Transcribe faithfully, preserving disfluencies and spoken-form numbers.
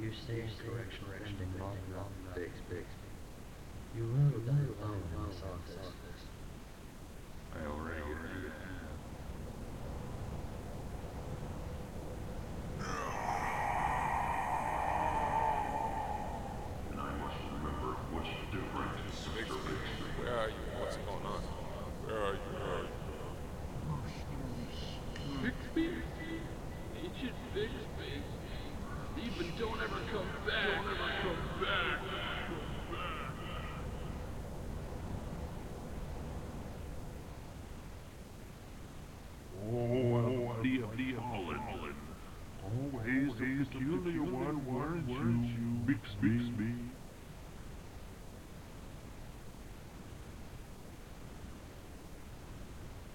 You stay in correctional pending long enough to fix fixed. You will die alone in this office. I already agree.